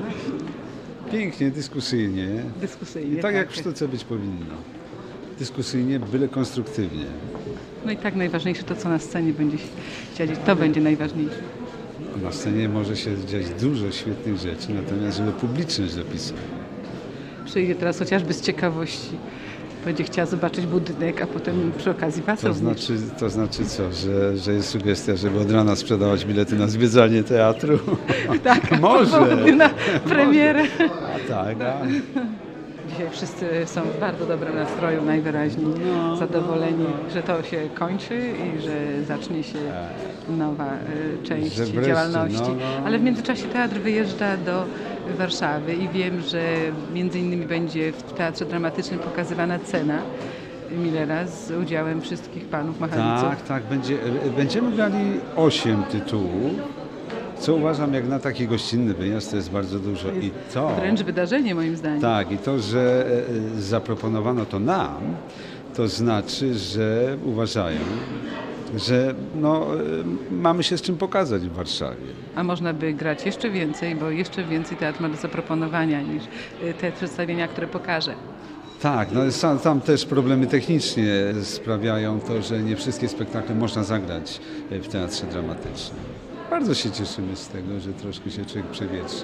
Pięknie, dyskusyjnie. I tak jak w sztuce być powinno. Dyskusyjnie, byle konstruktywnie. No i tak najważniejsze to, co na scenie będzie się dziać. To będzie najważniejsze. Na scenie może się dziać dużo świetnych rzeczy, natomiast żeby publiczność dopisała. Przyjdzie teraz chociażby z ciekawości. Będzie chciała zobaczyć budynek, a potem przy okazji pracownię. To znaczy co, że jest sugestia, żeby od rana sprzedawać bilety na zwiedzanie teatru? Tak, może. Na premierę. A tak, a... Dzisiaj wszyscy są w bardzo dobrym nastroju, najwyraźniej zadowoleni, że to się kończy i że zacznie się nowa część działalności. Ale w międzyczasie teatr wyjeżdża do Warszawy i wiem, że między innymi będzie w Teatrze Dramatycznym pokazywana Cena Millera z udziałem wszystkich panów Machaliców. Tak, będziemy grali 8 tytułów. Co uważam, jak na taki gościnny wyjazd, to jest bardzo dużo. To jest i to wręcz wydarzenie, moim zdaniem. Tak, i to, że zaproponowano to nam, to znaczy, że uważają, że mamy się z czym pokazać w Warszawie. A można by grać jeszcze więcej, bo jeszcze więcej teatr ma do zaproponowania niż te przedstawienia, które pokaże. Tak, tam też problemy technicznie sprawiają to, że nie wszystkie spektakle można zagrać w teatrze dramatycznym. Bardzo się cieszymy z tego, że troszkę się człowiek przewietrzy.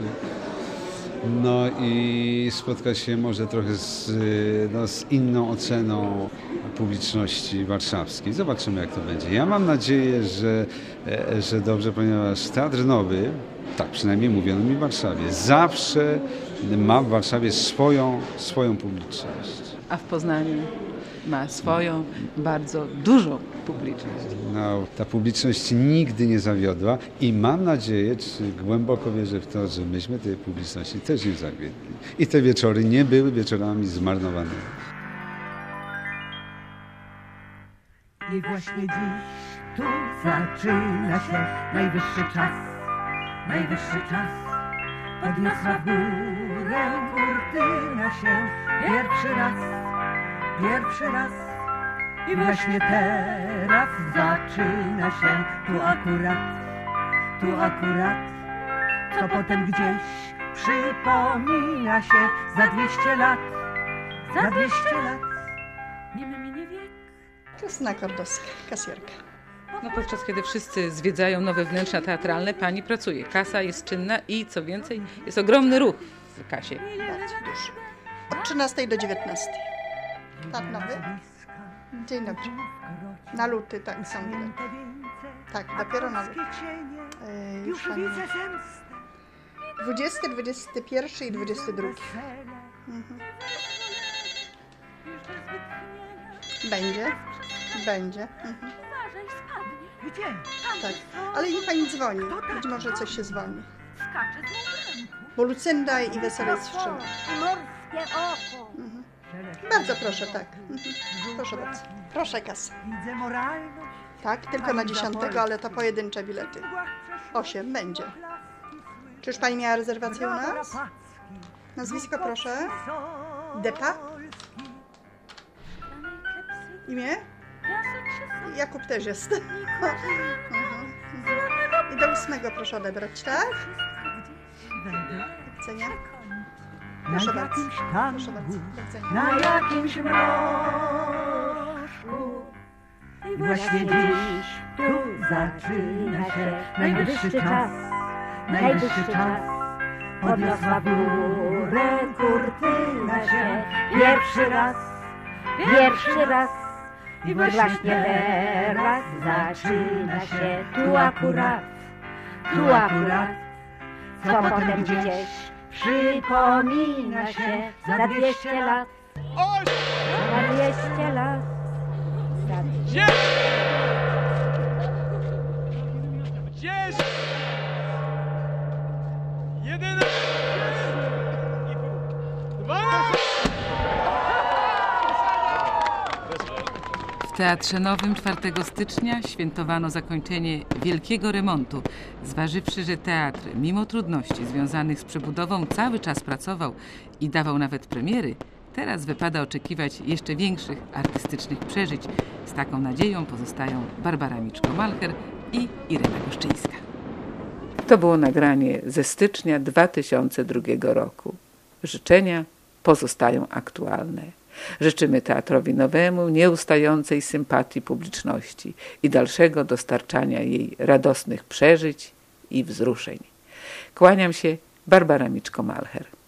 No i spotka się może trochę z inną oceną publiczności warszawskiej. Zobaczymy, jak to będzie. Ja mam nadzieję, że dobrze, ponieważ Teatr Nowy, tak przynajmniej mówiono mi w Warszawie, zawsze ma w Warszawie swoją publiczność. A w Poznaniu ma swoją bardzo dużą publiczność. No, ta publiczność nigdy nie zawiodła i mam nadzieję, czy głęboko wierzę w to, że myśmy tej publiczności też nie zawiedli. I te wieczory nie były wieczorami zmarnowanymi. I właśnie dziś tu zaczyna się najwyższy czas. Podniosła w górę kurtyna się pierwszy raz. I właśnie teraz zaczyna się tu akurat, co potem gdzieś przypomina się za 200 lat. Nim minie wiek. Krystyna Kordowska, kasjerka. No podczas kiedy wszyscy zwiedzają nowe wnętrza teatralne, pani pracuje. Kasa jest czynna i co więcej, jest ogromny ruch w kasie. Bardzo duży. Od 13 do 19. Tak, nowy? Dzień dobry. Na luty, tak, są bilety. Tak, dopiero na luty. Już 20, 21 i 22. Będzie. Gdzie? Tak, ale niech pani dzwoni. Być może coś się zwolni. Skacze z mą Bo Lucynda i Wesele wstrzymał. I morskie oko. Bardzo proszę, tak. Proszę bardzo. Proszę, kasa. Widzę moralność. Tak, tylko na 10, ale to pojedyncze bilety. 8 będzie. Czy już pani miała rezerwację u nas? Nazwisko proszę. Depa? Imię? Jakub też jest. I do 8 proszę odebrać, tak? Do widzenia. Proszę bardzo. Proszę bardzo. Do widzenia. Na jakimś mrożku. I właśnie dziś tu zaczyna się najwyższy czas, najwyższy czas. Podniosła w górę kurtyna się pierwszy raz. I właśnie teraz zaczyna się tu akurat, co potem gdzieś przypomina się za 200 lat, za 200 lat, za 200 lat. 10, 11, 12. W Teatrze Nowym 4 stycznia świętowano zakończenie wielkiego remontu, zważywszy, że teatr mimo trudności związanych z przebudową cały czas pracował i dawał nawet premiery. Teraz wypada oczekiwać jeszcze większych artystycznych przeżyć. Z taką nadzieją pozostają Barbara Miczko-Malcher i Irena Goszczyńska. To było nagranie ze stycznia 2002 roku. Życzenia pozostają aktualne. Życzymy Teatrowi Nowemu nieustającej sympatii publiczności i dalszego dostarczania jej radosnych przeżyć i wzruszeń. Kłaniam się, Barbara Miczko-Malcher.